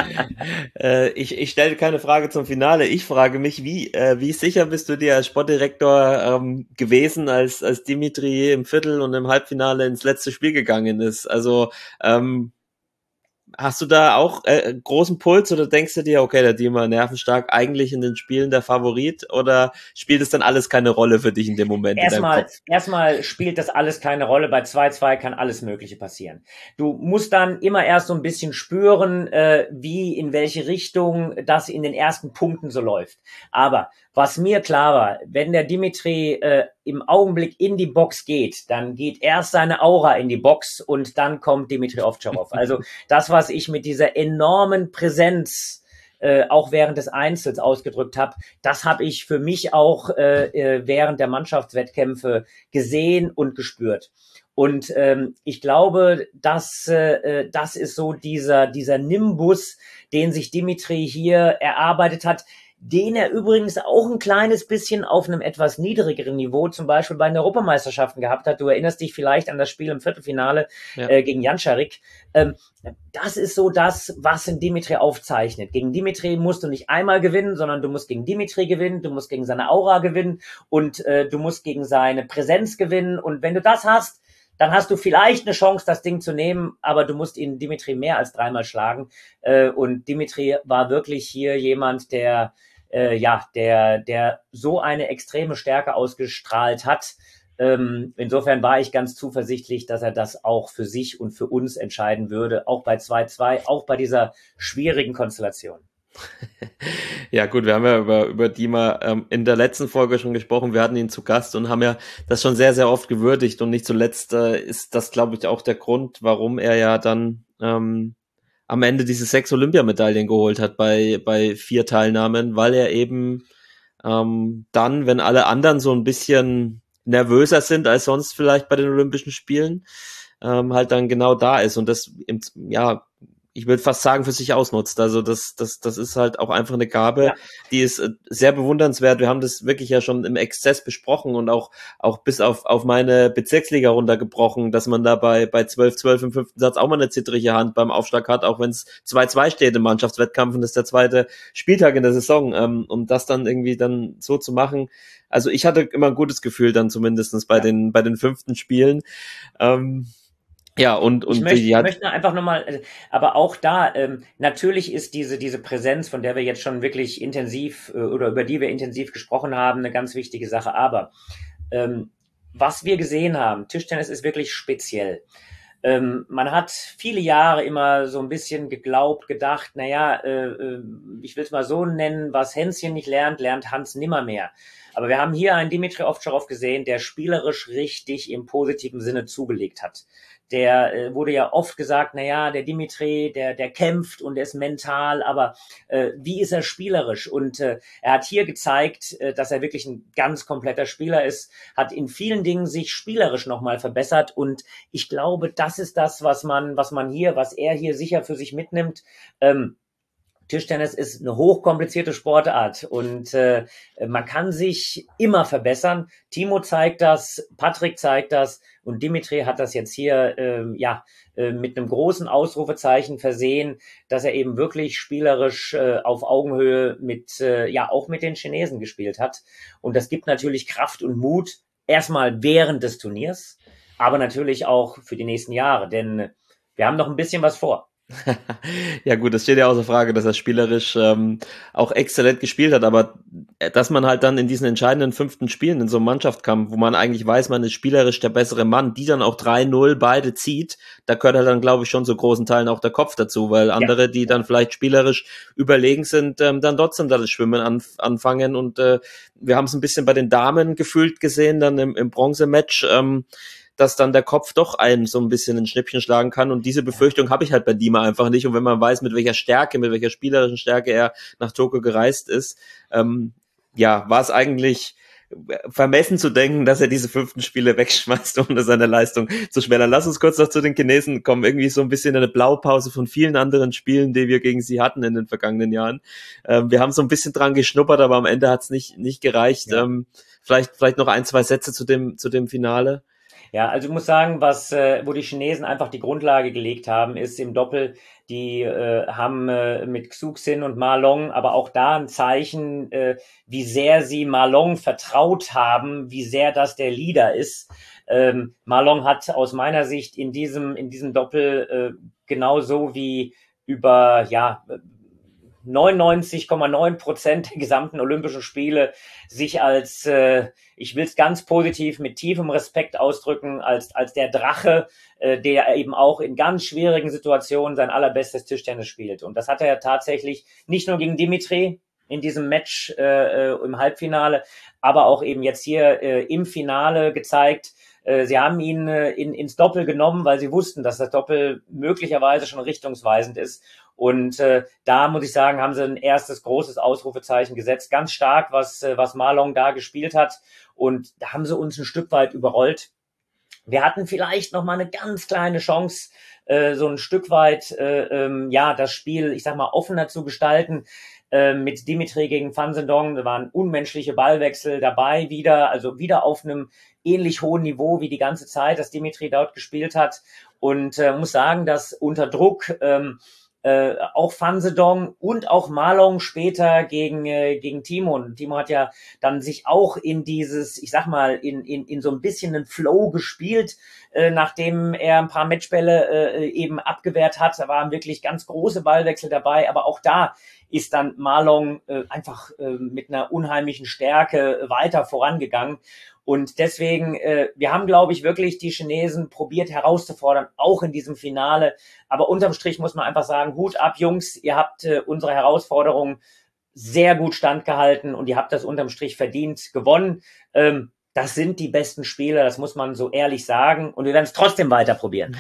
äh, ich ich stelle keine Frage zum Finale. Ich frage mich, wie äh, wie sicher bist du dir als Sportdirektor ähm, gewesen, als als Dimitri im Viertel und im Halbfinale ins letzte Spiel gegangen ist? Also ähm, hast du da auch äh, großen Puls oder denkst du dir, okay, der Dima nervenstark, eigentlich in den Spielen der Favorit, oder spielt es dann alles keine Rolle für dich in dem Moment? Erstmal, erstmal spielt das alles keine Rolle. Bei zwei zwei kann alles Mögliche passieren. Du musst dann immer erst so ein bisschen spüren, äh, wie, in welche Richtung das in den ersten Punkten so läuft. Aber was mir klar war, wenn der Dimitri äh, im Augenblick in die Box geht, dann geht erst seine Aura in die Box und dann kommt Dimitri Ovtcharov. Also das, was ich mit dieser enormen Präsenz äh, auch während des Einzels ausgedrückt habe, das habe ich für mich auch äh, während der Mannschaftswettkämpfe gesehen und gespürt. Und ähm, ich glaube, dass äh, das ist so dieser dieser Nimbus, den sich Dimitri hier erarbeitet hat, den er übrigens auch ein kleines bisschen auf einem etwas niedrigeren Niveau zum Beispiel bei den Europameisterschaften gehabt hat. Du erinnerst dich vielleicht an das Spiel im Viertelfinale ja. äh, gegen Jančarík. Ähm, das ist so das, was in Dimitri aufzeichnet. Gegen Dimitri musst du nicht einmal gewinnen, sondern du musst gegen Dimitri gewinnen, du musst gegen seine Aura gewinnen und äh, du musst gegen seine Präsenz gewinnen. Und wenn du das hast, dann hast du vielleicht eine Chance, das Ding zu nehmen, aber du musst ihn Dimitri mehr als dreimal schlagen. Äh, und Dimitri war wirklich hier jemand, der Äh, ja, der, der so eine extreme Stärke ausgestrahlt hat. Ähm, insofern war ich ganz zuversichtlich, dass er das auch für sich und für uns entscheiden würde, auch bei zwei zwei, auch bei dieser schwierigen Konstellation. Ja gut, wir haben ja über, über Dima ähm, in der letzten Folge schon gesprochen, wir hatten ihn zu Gast und haben ja das schon sehr, sehr oft gewürdigt und nicht zuletzt äh, ist das, glaube ich, auch der Grund, warum er ja dann ähm, am Ende diese sechs Olympiamedaillen geholt hat bei bei vier Teilnahmen, weil er eben ähm, dann, wenn alle anderen so ein bisschen nervöser sind als sonst vielleicht bei den Olympischen Spielen, ähm, halt dann genau da ist und das, im, ja, ich würde fast sagen, für sich ausnutzt. Also das, das, das ist halt auch einfach eine Gabe, ja. Die ist sehr bewundernswert. Wir haben das wirklich ja schon im Exzess besprochen und auch, auch bis auf, auf meine Bezirksliga runtergebrochen, dass man da bei, bei zwölf zwölf im fünften Satz auch mal eine zittrige Hand beim Aufschlag hat, auch wenn es zwei zwei steht im Mannschaftswettkampf und das ist der zweite Spieltag in der Saison, ähm, um das dann irgendwie dann so zu machen. Also ich hatte immer ein gutes Gefühl dann zumindestens bei ja. den, bei den fünften Spielen. Ähm, Ja, und, und ich möchte, die hat... ich möchte einfach nochmal, aber auch da, ähm, natürlich ist diese, diese Präsenz, von der wir jetzt schon wirklich intensiv äh, oder über die wir intensiv gesprochen haben, eine ganz wichtige Sache. Aber ähm, was wir gesehen haben, Tischtennis ist wirklich speziell. Ähm, man hat viele Jahre immer so ein bisschen geglaubt, gedacht, naja, äh, ich will es mal so nennen, was Hänschen nicht lernt, lernt Hans nimmermehr. Aber wir haben hier einen Dimitri Ovtcharov gesehen, der spielerisch richtig im positiven Sinne zugelegt hat. Der äh, wurde ja oft gesagt, na ja, der Dimitri, der der kämpft und der ist mental, aber äh, wie ist er spielerisch? Und äh, er hat hier gezeigt, äh, dass er wirklich ein ganz kompletter Spieler ist, hat in vielen Dingen sich spielerisch nochmal verbessert und ich glaube, das ist das, was man, was man hier, was er hier sicher für sich mitnimmt. Ähm, Tischtennis ist eine hochkomplizierte Sportart und äh, man kann sich immer verbessern. Timo zeigt das, Patrick zeigt das und Dimitri hat das jetzt hier äh, ja äh, mit einem großen Ausrufezeichen versehen, dass er eben wirklich spielerisch äh, auf Augenhöhe mit äh, ja auch mit den Chinesen gespielt hat. Und das gibt natürlich Kraft und Mut erstmal während des Turniers, aber natürlich auch für die nächsten Jahre, denn wir haben noch ein bisschen was vor. Ja gut, das steht ja außer Frage, dass er spielerisch ähm, auch exzellent gespielt hat, aber äh, dass man halt dann in diesen entscheidenden fünften Spielen in so einem Mannschaftskampf, wo man eigentlich weiß, man ist spielerisch der bessere Mann, die dann auch drei null beide zieht, da gehört halt dann, glaube ich, schon zu großen Teilen auch der Kopf dazu, weil andere, die dann vielleicht spielerisch überlegen sind, ähm, dann trotzdem da das Schwimmen anf- anfangen und äh, wir haben es ein bisschen bei den Damen gefühlt gesehen, dann im, im Bronzematch, ähm, dass dann der Kopf doch einen so ein bisschen ein Schnippchen schlagen kann. Und diese Befürchtung habe ich halt bei Dima einfach nicht. Und wenn man weiß, mit welcher Stärke, mit welcher spielerischen Stärke er nach Tokio gereist ist, ähm, ja, war es eigentlich vermessen zu denken, dass er diese fünften Spiele wegschmeißt, ohne seine Leistung zu schmälern. Lass uns kurz noch zu den Chinesen kommen. Irgendwie so ein bisschen eine Blaupause von vielen anderen Spielen, die wir gegen sie hatten in den vergangenen Jahren. Ähm, wir haben so ein bisschen dran geschnuppert, aber am Ende hat es nicht, nicht gereicht. Ja. Ähm, vielleicht, vielleicht noch ein, zwei Sätze zu dem, zu dem Finale. Ja, also ich muss sagen, was, äh, wo die Chinesen einfach die Grundlage gelegt haben, ist im Doppel, die äh, haben äh, mit Xuxin und Ma Long aber auch da ein Zeichen, äh, wie sehr sie Ma Long vertraut haben, wie sehr das der Leader ist. Ähm, Ma Long hat aus meiner Sicht in diesem, in diesem Doppel äh, genauso wie über, ja, neunundneunzig Komma neun Prozent der gesamten Olympischen Spiele sich als, äh, ich will es ganz positiv mit tiefem Respekt ausdrücken, als als der Drache, äh, der eben auch in ganz schwierigen Situationen sein allerbestes Tischtennis spielt. Und das hat er ja tatsächlich nicht nur gegen Dimitri in diesem Match äh, im Halbfinale, aber auch eben jetzt hier äh, im Finale gezeigt. Sie haben ihn äh, in, ins Doppel genommen, weil sie wussten, dass das Doppel möglicherweise schon richtungsweisend ist. Und äh, da muss ich sagen, haben sie ein erstes großes Ausrufezeichen gesetzt. Ganz stark, was, äh, was Ma Long da gespielt hat. Und da haben sie uns ein Stück weit überrollt. Wir hatten vielleicht noch mal eine ganz kleine Chance, äh, so ein Stück weit, äh, ähm, ja, das Spiel, ich sag mal, offener zu gestalten. Mit Dimitri gegen Fan Zhendong, da waren unmenschliche Ballwechsel dabei wieder, also wieder auf einem ähnlich hohen Niveau wie die ganze Zeit, dass Dimitri dort gespielt hat. Und äh, muss sagen, dass unter Druck ähm, äh, auch Fan Zhendong und auch Ma Long später gegen äh, gegen Timo. Und Timo hat ja dann sich auch in dieses, ich sag mal, in in in so ein bisschen einen Flow gespielt, äh, nachdem er ein paar Matchbälle äh, eben abgewehrt hat. Da waren wirklich ganz große Ballwechsel dabei, aber auch da ist dann Ma Long äh, einfach äh, mit einer unheimlichen Stärke weiter vorangegangen. Und deswegen, äh, wir haben, glaube ich, wirklich die Chinesen probiert herauszufordern, auch in diesem Finale. Aber unterm Strich muss man einfach sagen, Hut ab, Jungs, ihr habt äh, unsere Herausforderung sehr gut standgehalten und ihr habt das unterm Strich verdient gewonnen. Ähm, Das sind die besten Spieler, das muss man so ehrlich sagen. Und wir werden es trotzdem weiter probieren.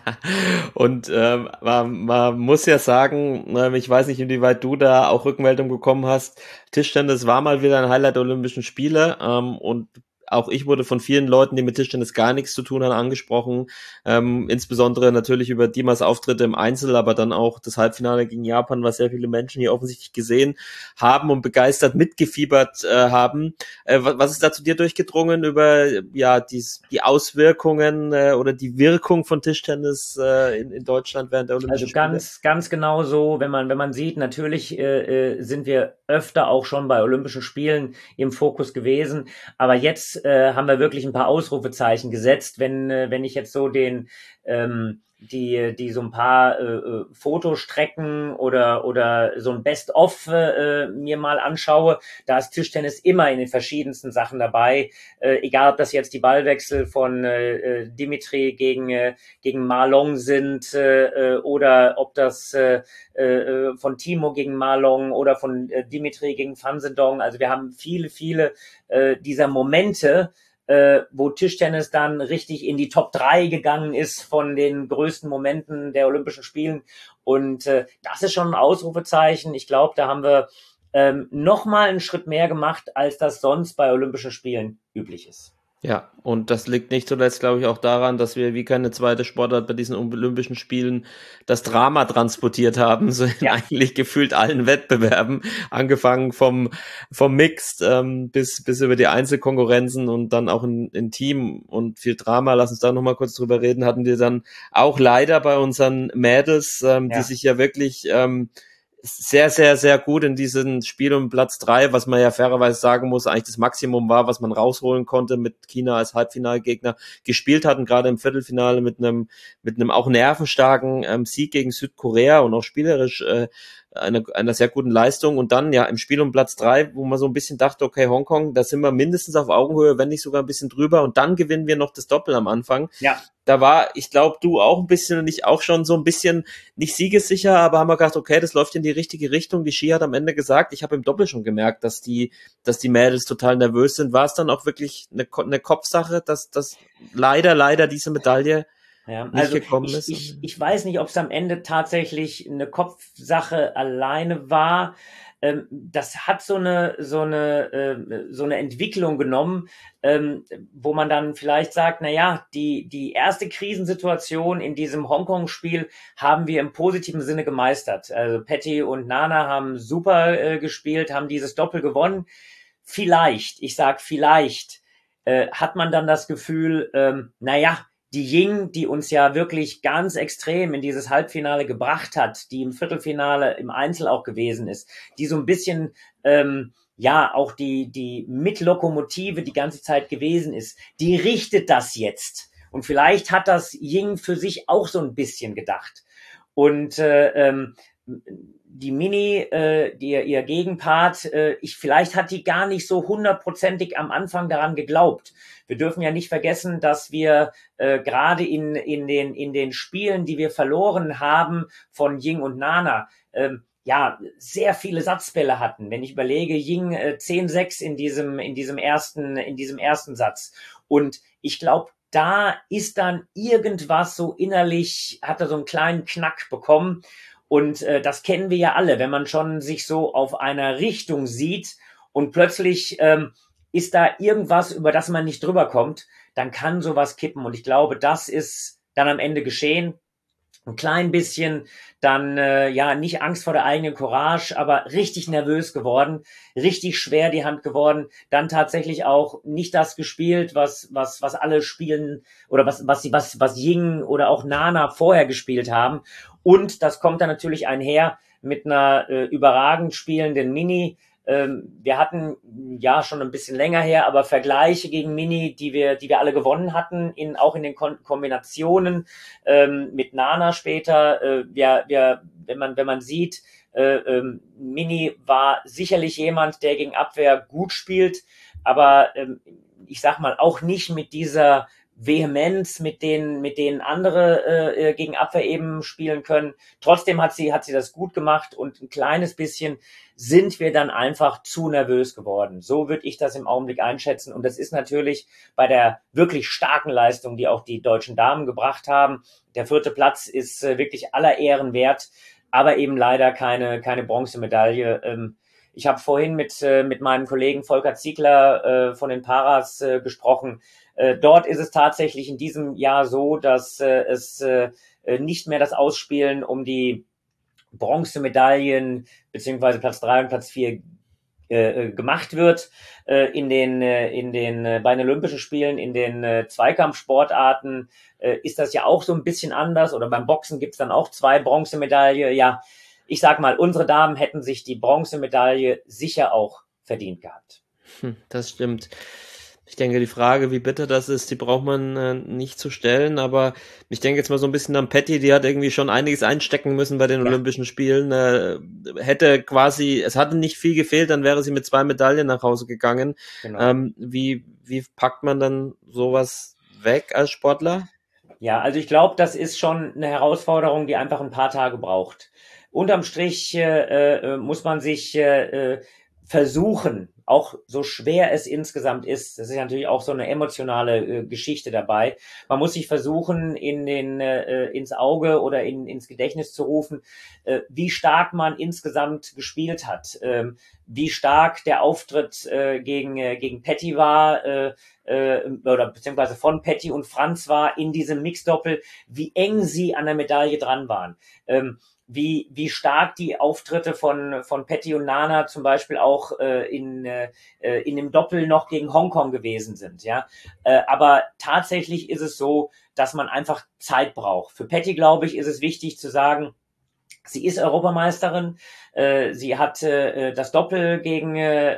Und ähm, man, man muss ja sagen, äh, ich weiß nicht, inwieweit du da auch Rückmeldung bekommen hast. Tischtennis war mal wieder ein Highlight der Olympischen Spiele. Ähm, und auch ich wurde von vielen Leuten, die mit Tischtennis gar nichts zu tun haben, angesprochen. Ähm, insbesondere natürlich über Dimas Auftritte im Einzel, aber dann auch das Halbfinale gegen Japan, was sehr viele Menschen hier offensichtlich gesehen haben und begeistert mitgefiebert äh, haben. Äh, was ist da zu dir durchgedrungen über ja die, die Auswirkungen äh, oder die Wirkung von Tischtennis äh, in, in Deutschland während der Olympischen Spiele? Also ganz, ganz genau so, wenn man, wenn man sieht, natürlich äh, sind wir öfter auch schon bei Olympischen Spielen im Fokus gewesen, aber jetzt äh, haben wir wirklich ein paar Ausrufezeichen gesetzt, wenn, äh, wenn ich jetzt so den, ähm, die, die so ein paar äh, Fotostrecken oder, oder so ein Best-of äh, mir mal anschaue, da ist Tischtennis immer in den verschiedensten Sachen dabei, äh, egal ob das jetzt die Ballwechsel von äh, Dimitri gegen, äh, gegen Ma Long sind äh, oder ob das äh, äh, von Timo gegen Ma Long oder von äh, Dimitri gegen Fan Zhendong. Also wir haben viele, viele äh, dieser Momente, Äh, wo Tischtennis dann richtig in die Top drei gegangen ist von den größten Momenten der Olympischen Spielen. Und äh, das ist schon ein Ausrufezeichen. Ich glaube, da haben wir ähm, noch mal einen Schritt mehr gemacht, als das sonst bei Olympischen Spielen üblich ist. Ja, und das liegt nicht zuletzt, glaube ich, auch daran, dass wir wie keine zweite Sportart bei diesen Olympischen Spielen das Drama transportiert haben, so in ja. eigentlich gefühlt allen Wettbewerben, angefangen vom vom Mixed ähm, bis bis über die Einzelkonkurrenzen und dann auch in, in Team und viel Drama. Lass uns da nochmal kurz drüber reden. Hatten wir dann auch leider bei unseren Mädels, ähm, ja. die sich ja wirklich ähm, sehr, sehr, sehr gut in diesem Spiel um Platz drei, was man ja fairerweise sagen muss, eigentlich das Maximum war, was man rausholen konnte mit China als Halbfinalgegner gespielt hatten, gerade im Viertelfinale mit einem mit einem auch nervenstarken ähm, Sieg gegen Südkorea und auch spielerisch äh, einer, einer sehr guten Leistung und dann ja im Spiel um Platz drei, wo man so ein bisschen dachte, okay, Hongkong, da sind wir mindestens auf Augenhöhe, wenn nicht sogar ein bisschen drüber und dann gewinnen wir noch das Doppel am Anfang. Ja. Da war, ich glaube, du auch ein bisschen und ich auch schon so ein bisschen nicht siegessicher, aber haben wir gedacht, okay, das läuft in die richtige Richtung. Die Ski hat am Ende gesagt, ich habe im Doppel schon gemerkt, dass die, dass die Mädels total nervös sind. War es dann auch wirklich eine, eine Kopfsache, dass, dass leider, leider diese Medaille Ja, nicht also gekommen ich, ist? ich, ich weiß nicht, ob es am Ende tatsächlich eine Kopfsache alleine war. Ähm, das hat so eine so eine äh, so eine Entwicklung genommen, ähm, wo man dann vielleicht sagt, na ja, die die erste Krisensituation in diesem Hongkong-Spiel haben wir im positiven Sinne gemeistert. Also Petty und Nana haben super äh, gespielt, haben dieses Doppel gewonnen. Vielleicht, ich sag vielleicht, äh, hat man dann das Gefühl, ähm, na ja, die Ying, die uns ja wirklich ganz extrem in dieses Halbfinale gebracht hat, die im Viertelfinale im Einzel auch gewesen ist, die so ein bisschen, ähm, ja, auch die, die Mitlokomotive die ganze Zeit gewesen ist, die richtet das jetzt. Und vielleicht hat das Ying für sich auch so ein bisschen gedacht. Und äh, ähm, die Mini, äh, die, ihr Gegenpart, äh, ich, vielleicht hat die gar nicht so hundertprozentig am Anfang daran geglaubt. Wir dürfen ja nicht vergessen, dass wir äh, gerade in, in, den, in den Spielen, die wir verloren haben von Ying und Nana, ähm, ja, sehr viele Satzbälle hatten. Wenn ich überlege, Ying äh, zehn sechs in diesem, in diesem ersten, in diesem ersten Satz. Und ich glaube, da ist dann irgendwas so innerlich, hat er so einen kleinen Knack bekommen. Und äh, das kennen wir ja alle, wenn man schon sich so auf einer Richtung sieht und plötzlich ähm, ist da irgendwas, über das man nicht drüber kommt, dann kann sowas kippen. Und ich glaube, das ist dann am Ende geschehen. Ein klein bisschen, dann äh, ja nicht Angst vor der eigenen Courage, aber richtig nervös geworden, richtig schwer die Hand geworden, dann tatsächlich auch nicht das gespielt, was was was alle spielen oder was was was was Ying oder auch Nana vorher gespielt haben. Und das kommt dann natürlich einher mit einer äh, überragend spielenden Mini. Ähm, wir hatten ja schon ein bisschen länger her, aber Vergleiche gegen Mini, die wir, die wir alle gewonnen hatten, in, auch in den Kon- Kombinationen ähm, mit Nana später. Äh, wir, wir, wenn man, wenn man sieht, äh, ähm, Mini war sicherlich jemand, der gegen Abwehr gut spielt, aber ähm, ich sag mal auch nicht mit dieser Vehemenz, mit denen, mit denen andere äh, gegen Abwehr eben spielen können. Trotzdem hat sie, hat sie das gut gemacht und ein kleines bisschen sind wir dann einfach zu nervös geworden. So würde ich das im Augenblick einschätzen. Und das ist natürlich bei der wirklich starken Leistung, die auch die deutschen Damen gebracht haben. Der vierte Platz ist äh, wirklich aller Ehren wert, aber eben leider keine, keine Bronzemedaille. Ähm, ich habe vorhin mit, äh, mit meinem Kollegen Volker Ziegler äh, von den Paras äh, gesprochen. Äh, dort ist es tatsächlich in diesem Jahr so, dass äh, es äh, nicht mehr das Ausspielen um die Bronzemedaillen beziehungsweise Platz drei und Platz vier äh, gemacht wird. Äh, in den, äh, in den, äh, bei den Olympischen Spielen, in den äh, Zweikampfsportarten äh, ist das ja auch so ein bisschen anders. Oder beim Boxen gibt's dann auch zwei Bronzemedaillen. Ja, ich sag mal, unsere Damen hätten sich die Bronzemedaille sicher auch verdient gehabt. Hm, das stimmt. Ich denke, die Frage, wie bitter das ist, die braucht man äh, nicht zu stellen, aber ich denke jetzt mal so ein bisschen an Petty, die hat irgendwie schon einiges einstecken müssen bei den Ja. Olympischen Spielen, äh, hätte quasi, es hatte nicht viel gefehlt, dann wäre sie mit zwei Medaillen nach Hause gegangen. Genau. Ähm, wie, wie packt man dann sowas weg als Sportler? Ja, also ich glaube, das ist schon eine Herausforderung, die einfach ein paar Tage braucht. Unterm Strich äh, äh, muss man sich äh, äh, versuchen, auch so schwer es insgesamt ist, das ist natürlich auch so eine emotionale äh, Geschichte dabei, man muss sich versuchen, in den, äh, ins Auge oder in, ins Gedächtnis zu rufen, äh, wie stark man insgesamt gespielt hat, ähm, wie stark der Auftritt äh, gegen, äh, gegen Petty war, äh, äh, oder beziehungsweise von Petty und Franz war in diesem Mixdoppel, wie eng sie an der Medaille dran waren. Ähm, wie wie stark die Auftritte von von Petty und Nana zum Beispiel auch äh, in äh, in dem Doppel noch gegen Hongkong gewesen sind, ja. Äh, aber tatsächlich ist es so, dass man einfach Zeit braucht. Für Petty, glaube ich, ist es wichtig zu sagen, Sie ist Europameisterin. Äh, sie hat äh, das Doppel gegen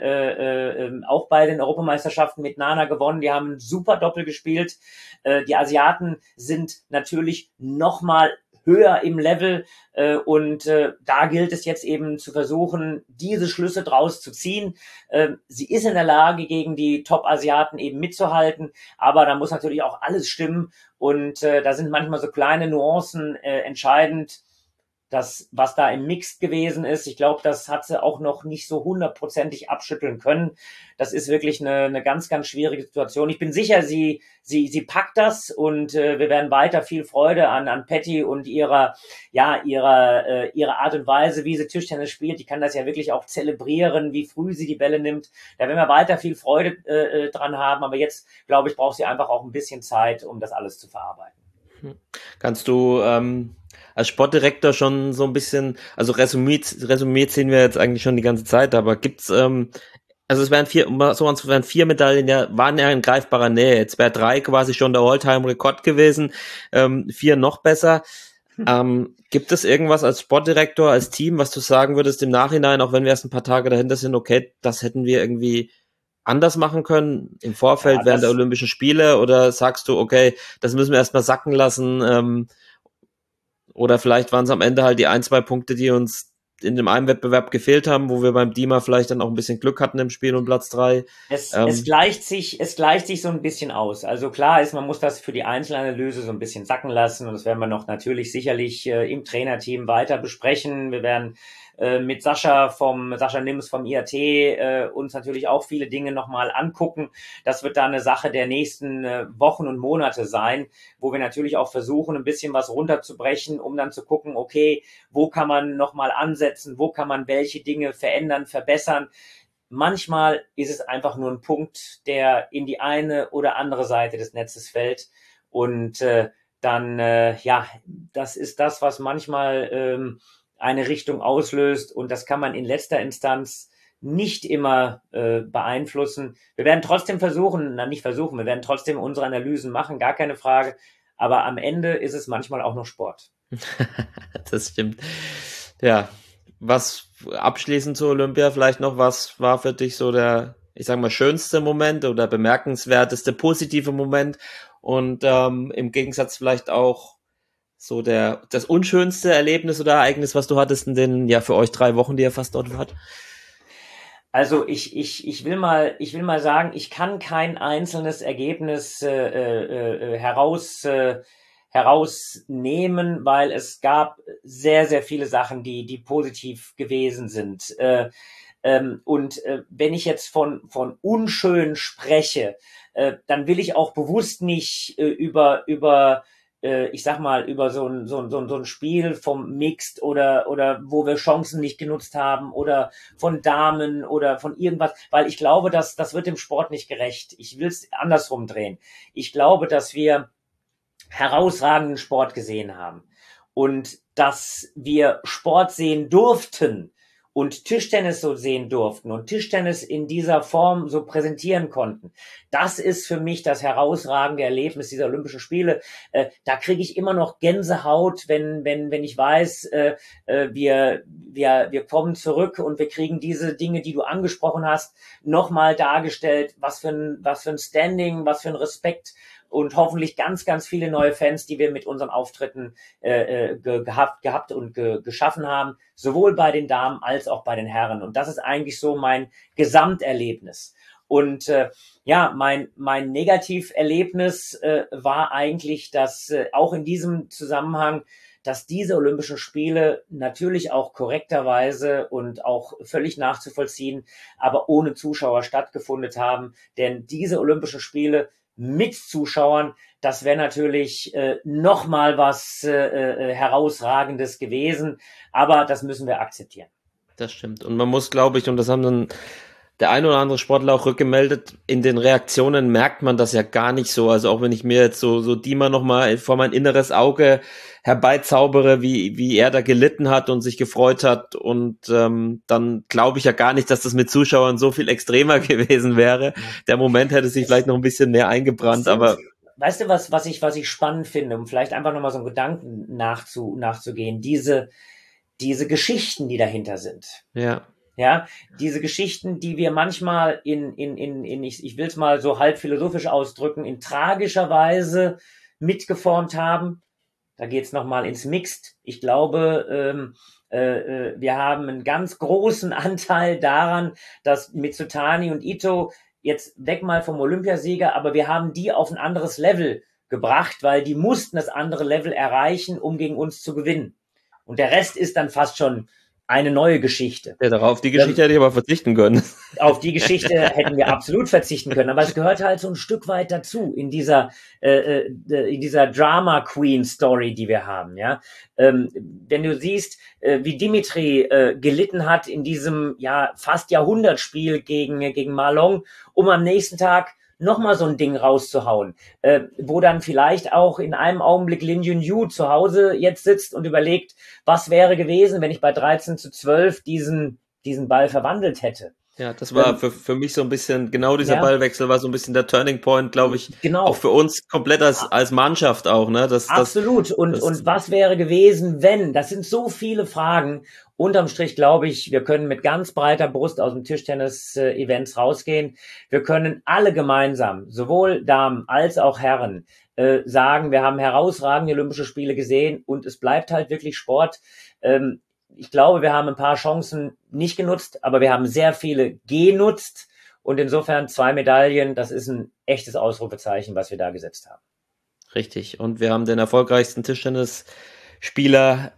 äh, äh, auch bei den Europameisterschaften mit Nana gewonnen. Die haben ein super Doppel gespielt. Äh, die Asiaten sind natürlich nochmal höher im Level äh, und äh, da gilt es jetzt eben zu versuchen, diese Schlüsse draus zu ziehen. Äh, sie ist in der Lage, gegen die Top-Asiaten eben mitzuhalten, aber da muss natürlich auch alles stimmen und äh, da sind manchmal so kleine Nuancen äh, entscheidend. Das, was da im Mixed gewesen ist, ich glaube, das hat sie auch noch nicht so hundertprozentig abschütteln können. Das ist wirklich eine, eine ganz, ganz schwierige Situation. Ich bin sicher, sie, sie, sie packt das und äh, wir werden weiter viel Freude an, an Patty und ihrer, ja, ihrer, äh, ihrer Art und Weise, wie sie Tischtennis spielt. Die kann das ja wirklich auch zelebrieren, wie früh sie die Bälle nimmt. Da werden wir weiter viel Freude äh, dran haben. Aber jetzt, glaube ich, braucht sie einfach auch ein bisschen Zeit, um das alles zu verarbeiten. Kannst du ähm, als Sportdirektor schon so ein bisschen, also Resümee, Resümee ziehen wir jetzt eigentlich schon die ganze Zeit, aber gibt's, ähm, also es wären vier, so es wären vier Medaillen, ja, waren ja in greifbarer Nähe. Jetzt wäre drei quasi schon der All-Time-Rekord gewesen, ähm, vier noch besser. Hm. Ähm, gibt es irgendwas als Sportdirektor, als Team, was du sagen würdest im Nachhinein, auch wenn wir erst ein paar Tage dahinter sind, okay, das hätten wir irgendwie anders machen können im Vorfeld ja, während der Olympischen Spiele, oder sagst du, okay, das müssen wir erstmal sacken lassen, ähm, oder vielleicht waren es am Ende halt die ein, zwei Punkte, die uns in dem einen Wettbewerb gefehlt haben, wo wir beim Dima vielleicht dann auch ein bisschen Glück hatten im Spiel und Platz drei. Es, ähm, es gleicht sich, es gleicht sich so ein bisschen aus. Also klar ist, man muss das für die Einzelanalyse so ein bisschen sacken lassen und das werden wir noch natürlich sicherlich äh, im Trainerteam weiter besprechen. Wir werden äh, mit Sascha vom, Sascha Nims vom I A T äh, uns natürlich auch viele Dinge nochmal angucken. Das wird dann eine Sache der nächsten äh, Wochen und Monate sein, wo wir natürlich auch versuchen, ein bisschen was runterzubrechen, um dann zu gucken, okay, wo kann man nochmal ansetzen, wo kann man welche Dinge verändern, verbessern. Manchmal ist es einfach nur ein Punkt, der in die eine oder andere Seite des Netzes fällt und äh, dann, äh, ja, das ist das, was manchmal ähm, eine Richtung auslöst und das kann man in letzter Instanz nicht immer äh, beeinflussen. Wir werden trotzdem versuchen, na nicht versuchen, wir werden trotzdem unsere Analysen machen, gar keine Frage, aber am Ende ist es manchmal auch noch Sport. Das stimmt. Ja, was abschließend zu Olympia vielleicht noch, was war für dich so der, ich sag mal, schönste Moment oder bemerkenswerteste positive Moment und ähm, im Gegensatz vielleicht auch so der das unschönste Erlebnis oder Ereignis, was du hattest in den, ja, für euch drei Wochen, die ihr fast dort wart? Also ich ich ich will mal ich will mal sagen, ich kann kein einzelnes Ergebnis äh, äh, heraus äh, herausnehmen, weil es gab sehr sehr viele Sachen, die die positiv gewesen sind. Äh, ähm, und äh, wenn ich jetzt von von unschön spreche, äh, dann will ich auch bewusst nicht äh, über über ich sag mal, über so ein, so ein, so ein, so ein Spiel vom Mixed oder, oder wo wir Chancen nicht genutzt haben oder von Damen oder von irgendwas, weil ich glaube, dass, das wird dem Sport nicht gerecht. Ich will es andersrum drehen. Ich glaube, dass wir herausragenden Sport gesehen haben und dass wir Sport sehen durften und Tischtennis so sehen durften und Tischtennis in dieser Form so präsentieren konnten. Das ist für mich das herausragende Erlebnis dieser Olympischen Spiele. Äh, da kriege ich immer noch Gänsehaut, wenn wenn wenn ich weiß, äh, äh, wir wir wir kommen zurück und wir kriegen diese Dinge, die du angesprochen hast, nochmal dargestellt. Was für ein was für ein Standing, was für ein Respekt. Und hoffentlich ganz, ganz viele neue Fans, die wir mit unseren Auftritten äh, ge- gehabt, gehabt und ge- geschaffen haben, sowohl bei den Damen als auch bei den Herren. Und das ist eigentlich so mein Gesamterlebnis. Und äh, ja, mein mein Negativerlebnis äh, war eigentlich, dass äh, auch in diesem Zusammenhang, dass diese Olympischen Spiele natürlich auch korrekterweise und auch völlig nachzuvollziehen, aber ohne Zuschauer stattgefunden haben. Denn diese Olympischen Spiele mit Zuschauern, das wäre natürlich äh, nochmal was äh, äh, Herausragendes gewesen, aber das müssen wir akzeptieren. Das stimmt. Und man muss, glaube ich, und das haben dann der ein oder andere Sportler auch rückgemeldet, in den Reaktionen merkt man das ja gar nicht so. Also auch wenn ich mir jetzt so, so Dima nochmal vor mein inneres Auge herbeizaubere, wie, wie er da gelitten hat und sich gefreut hat. Und ähm, dann glaube ich ja gar nicht, dass das mit Zuschauern so viel extremer gewesen wäre. Der Moment hätte sich vielleicht noch ein bisschen mehr eingebrannt, aber... Weißt du, was, was ich, was ich spannend finde, um vielleicht einfach nochmal so einen Gedanken nachzu, nachzugehen? Diese, diese Geschichten, die dahinter sind. Ja. Ja, diese Geschichten, die wir manchmal in, in, in, in ich, ich will es mal so halb philosophisch ausdrücken, in tragischer Weise mitgeformt haben. Da geht's nochmal ins Mixed. Ich glaube, ähm, äh, wir haben einen ganz großen Anteil daran, dass Mitsutani und Ito jetzt weg mal vom Olympiasieger, aber wir haben die auf ein anderes Level gebracht, weil die mussten das andere Level erreichen, um gegen uns zu gewinnen. Und der Rest ist dann fast schon eine neue Geschichte. Ja, darauf die Geschichte hätte ich aber verzichten können. Auf die Geschichte hätten wir absolut verzichten können, aber es gehört halt so ein Stück weit dazu in dieser äh, in dieser Drama Queen Story, die wir haben. Ja, ähm, wenn du siehst, äh, wie Dimitri äh, gelitten hat in diesem ja fast Jahrhundertspiel gegen gegen Malong, um am nächsten Tag nochmal so ein Ding rauszuhauen, äh, wo dann vielleicht auch in einem Augenblick Lin Junyu zu Hause jetzt sitzt und überlegt, was wäre gewesen, wenn ich bei dreizehn zu zwölf diesen, diesen Ball verwandelt hätte. Ja, das war ähm, für, für mich so ein bisschen, genau dieser ja. Ballwechsel war so ein bisschen der Turning Point, glaube ich, genau. auch für uns komplett als, als Mannschaft auch, ne? Das, Absolut. Das, und, das, und was wäre gewesen, wenn? Das sind so viele Fragen. Unterm Strich glaube ich, wir können mit ganz breiter Brust aus dem Tischtennis-Events rausgehen. Wir können alle gemeinsam, sowohl Damen als auch Herren, äh, sagen, wir haben herausragende Olympische Spiele gesehen und es bleibt halt wirklich Sport. Ähm, Ich glaube, wir haben ein paar Chancen nicht genutzt, aber wir haben sehr viele genutzt. Und insofern zwei Medaillen, das ist ein echtes Ausrufezeichen, was wir da gesetzt haben. Richtig. Und wir haben den erfolgreichsten Tischtennisspieler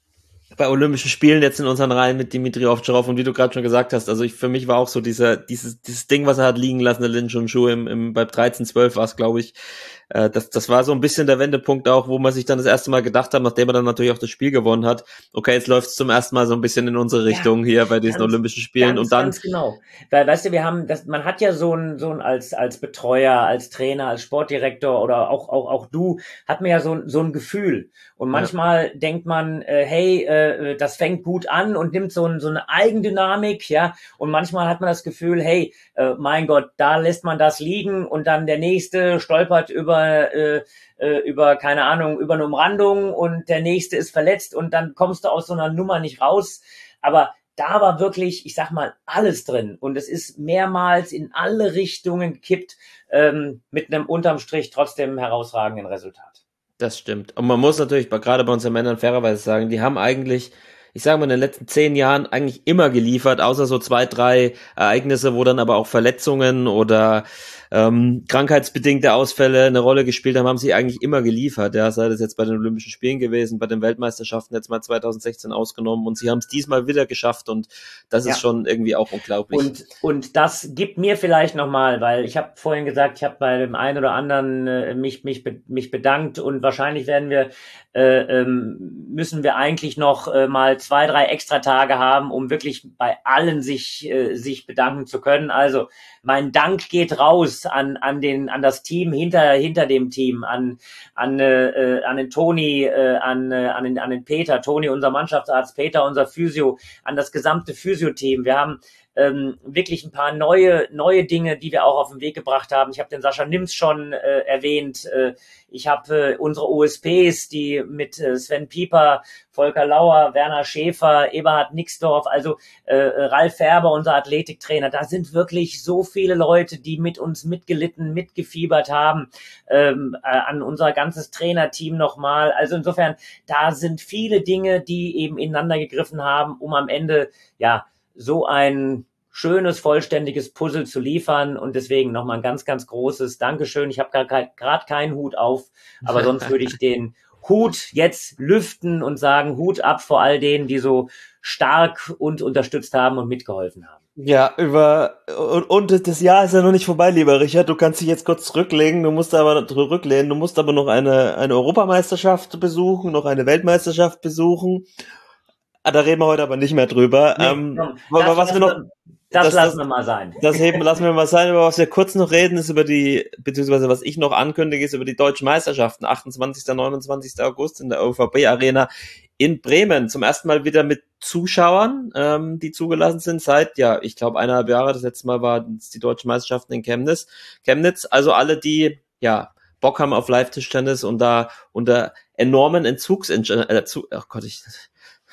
bei Olympischen Spielen jetzt in unseren Reihen mit Dimitri Ovtcharov. Und wie du gerade schon gesagt hast, also ich, für mich war auch so dieser, dieses, dieses Ding, was er hat liegen lassen, der Lin Junju im, im, bei dreizehn zwölf war es, glaube ich. Äh, das, das war so ein bisschen der Wendepunkt auch, wo man sich dann das erste Mal gedacht hat, nachdem er dann natürlich auch das Spiel gewonnen hat, okay, jetzt läuft es zum ersten Mal so ein bisschen in unsere Richtung ja, hier bei diesen ganz, Olympischen Spielen. Ganz, und dann ganz genau. Weil, weißt du, wir haben, das, man hat ja so ein, so ein, als, als Betreuer, als Trainer, als Sportdirektor oder auch, auch, auch du, hat man ja so ein, so ein Gefühl. Und manchmal ja. denkt man, äh, hey, äh, das fängt gut an und nimmt so, ein, so eine Eigendynamik, ja. Und manchmal hat man das Gefühl, hey, äh, mein Gott, da lässt man das liegen und dann der nächste stolpert über, äh, äh, über, keine Ahnung, über eine Umrandung und der nächste ist verletzt und dann kommst du aus so einer Nummer nicht raus. Aber da war wirklich, ich sag mal, alles drin und es ist mehrmals in alle Richtungen gekippt, ähm, mit einem unterm Strich trotzdem herausragenden Resultat. Das stimmt. Und man muss natürlich gerade bei unseren Männern fairerweise sagen, die haben eigentlich, ich sage mal, in den letzten zehn Jahren eigentlich immer geliefert, außer so zwei, drei Ereignisse, wo dann aber auch Verletzungen oder ähm, krankheitsbedingte Ausfälle eine Rolle gespielt haben, haben sie eigentlich immer geliefert. Ja, sei das jetzt bei den Olympischen Spielen gewesen, bei den Weltmeisterschaften jetzt mal zwanzig sechzehn ausgenommen und sie haben es diesmal wieder geschafft und das ja. ist schon irgendwie auch unglaublich. Und und das gibt mir vielleicht nochmal, weil ich habe vorhin gesagt, ich habe bei dem einen oder anderen äh, mich mich mich bedankt und wahrscheinlich werden wir äh, ähm, müssen wir eigentlich noch äh, mal zwei, drei extra Tage haben, um wirklich bei allen sich äh, sich bedanken zu können. Also mein Dank geht raus an an den an das Team hinter hinter dem Team, an an äh, an den Toni, äh, an äh, an den an den Peter, Toni, unser Mannschaftsarzt, Peter, unser Physio, an das gesamte Physio-Team. Wir haben ähm, wirklich ein paar neue neue Dinge, die wir auch auf den Weg gebracht haben. Ich habe den Sascha Nims schon äh, erwähnt. Äh, ich habe äh, unsere O S Ps, die mit äh, Sven Pieper, Volker Lauer, Werner Schäfer, Eberhard Nixdorf, also äh, Ralf Färber, unser Athletiktrainer. Da sind wirklich so viele Leute, die mit uns mitgelitten, mitgefiebert haben, ähm, äh, an unser ganzes Trainerteam nochmal. Also insofern, da sind viele Dinge, die eben ineinander gegriffen haben, um am Ende, ja, so ein schönes, vollständiges Puzzle zu liefern und deswegen nochmal ein ganz, ganz großes Dankeschön. Ich habe gerade keinen Hut auf, aber sonst würde ich den Hut jetzt lüften und sagen, Hut ab vor all denen, die so stark uns unterstützt haben und mitgeholfen haben. Ja, über und, und das Jahr ist ja noch nicht vorbei, lieber Richard. Du kannst dich jetzt kurz zurücklegen, du musst aber zurücklehnen, du musst aber noch eine eine Europameisterschaft besuchen, noch eine Weltmeisterschaft besuchen. Ah, da reden wir heute aber nicht mehr drüber. Nee, ähm, das was wir noch, wir, das, das lassen das, wir mal sein. Das heben lassen wir mal sein. Über was wir kurz noch reden, ist über die, beziehungsweise was ich noch ankündige, ist über die deutschen Meisterschaften. achtundzwanzigsten neunundzwanzigsten August in der O V B Arena in Bremen. Zum ersten Mal wieder mit Zuschauern, ähm, die zugelassen sind seit, ja, ich glaube, eineinhalb Jahre. Das letzte Mal waren die deutschen Meisterschaften in Chemnitz. Chemnitz, also alle, die, ja, Bock haben auf Live-Tischtennis und da unter enormen Entzugs, äh, zu, oh Gott, ich,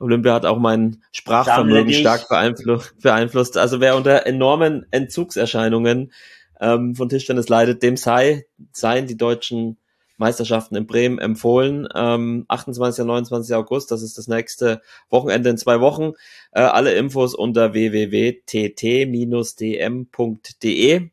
Olympia hat auch mein Sprachvermögen stark beeinflusst, beeinflusst. Also wer unter enormen Entzugserscheinungen ähm, von Tischtennis leidet, dem sei, seien die deutschen Meisterschaften in Bremen empfohlen. Ähm, achtundzwanzigsten und neunundzwanzigsten August, das ist das nächste Wochenende in zwei Wochen. Äh, alle Infos unter w w w punkt t t bindestrich d m punkt d e.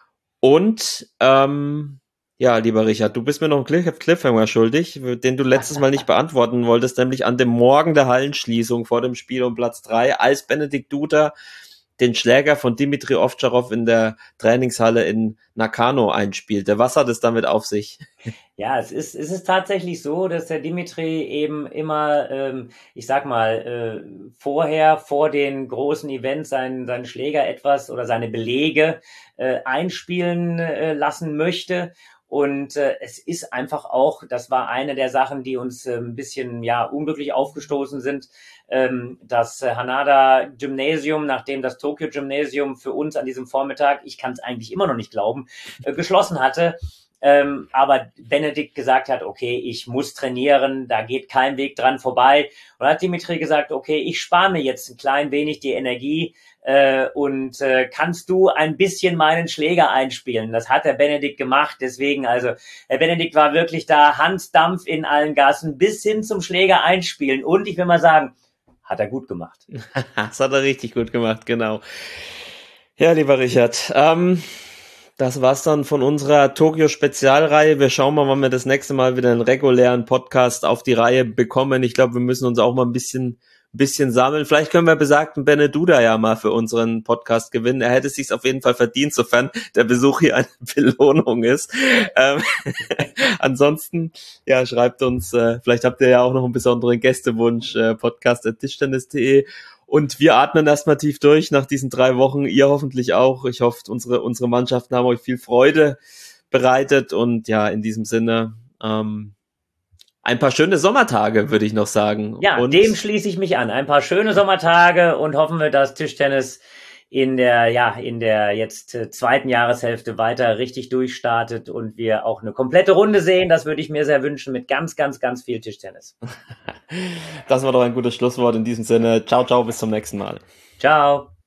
Und ähm, ja, lieber Richard, du bist mir noch einen Cliff- Cliffhanger schuldig, den du letztes Mal nicht beantworten wolltest, nämlich an dem Morgen der Hallenschließung vor dem Spiel um Platz drei, als Benedikt Duda den Schläger von Dimitri Ovtcharov in der Trainingshalle in Nakano einspielte. Was hat es damit auf sich? Ja, es ist, es ist tatsächlich so, dass der Dimitri eben immer, ähm, ich sag mal, äh, vorher, vor den großen Events seinen, seinen Schläger etwas oder seine Belege äh, einspielen äh, lassen möchte. Und äh, es ist einfach auch, das war eine der Sachen, die uns äh, ein bisschen ja unglücklich aufgestoßen sind, ähm, das äh, Hanada Gymnasium, nachdem das Tokyo Gymnasium für uns an diesem Vormittag, ich kann es eigentlich immer noch nicht glauben, äh, geschlossen hatte. Ähm, aber Benedikt gesagt hat, okay, ich muss trainieren, da geht kein Weg dran vorbei. Und hat Dimitri gesagt, okay, ich spare mir jetzt ein klein wenig die Energie äh, und äh, kannst du ein bisschen meinen Schläger einspielen? Das hat der Benedikt gemacht, deswegen, also der Benedikt war wirklich da, Hansdampf in allen Gassen, bis hin zum Schläger einspielen. Und ich will mal sagen, hat er gut gemacht. Das hat er richtig gut gemacht, genau. Ja, lieber Richard, ähm... das war's dann von unserer Tokio-Spezialreihe. Wir schauen mal, wann wir das nächste Mal wieder einen regulären Podcast auf die Reihe bekommen. Ich glaube, wir müssen uns auch mal ein bisschen, bisschen sammeln. Vielleicht können wir besagten Bene Duda ja mal für unseren Podcast gewinnen. Er hätte es sich auf jeden Fall verdient, sofern der Besuch hier eine Belohnung ist. Ähm, ansonsten, ja, schreibt uns, äh, vielleicht habt ihr ja auch noch einen besonderen Gästewunsch, äh, podcast at tischtennis punkt d e. Und wir atmen erstmal tief durch nach diesen drei Wochen. Ihr hoffentlich auch. Ich hoffe, unsere unsere Mannschaften haben euch viel Freude bereitet. Und ja, in diesem Sinne ähm, ein paar schöne Sommertage, würde ich noch sagen. Ja, und dem schließe ich mich an. Ein paar schöne Sommertage und hoffen wir, dass Tischtennis in der ja in der jetzt äh, zweiten Jahreshälfte weiter richtig durchstartet und wir auch eine komplette Runde sehen. Das würde ich mir sehr wünschen mit ganz, ganz, ganz viel Tischtennis. Das war doch ein gutes Schlusswort in diesem Sinne. Ciao, ciao, bis zum nächsten Mal. Ciao.